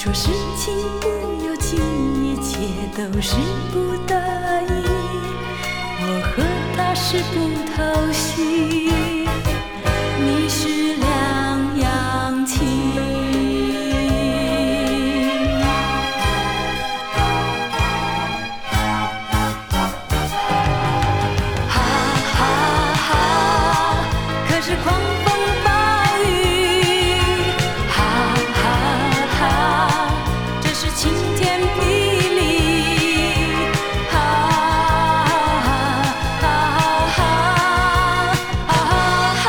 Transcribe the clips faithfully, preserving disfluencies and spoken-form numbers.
说事情不由己，一切都是不得已，我和他是不讨喜，你是两样情。哈哈哈，可是狂风暴雨，哈哈哈，这是晴天霹雳，哈哈哈哈哈哈。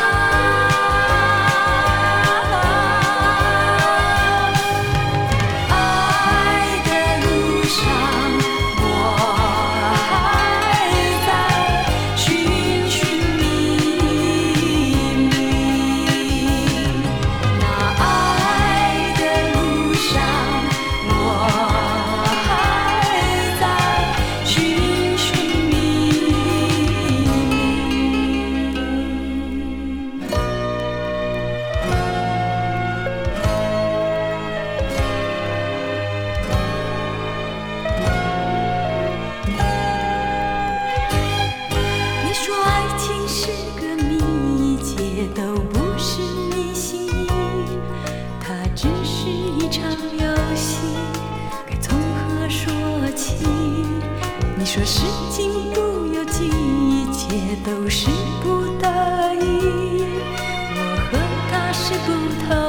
爱的路上，我还在寻寻觅觅。那爱的路上，我还在寻寻觅觅。你说爱情是个谜，一切都不是你心意，它只是一场游戏，该从何说起？你说事情不由己，一切都是不得已，我和他是不投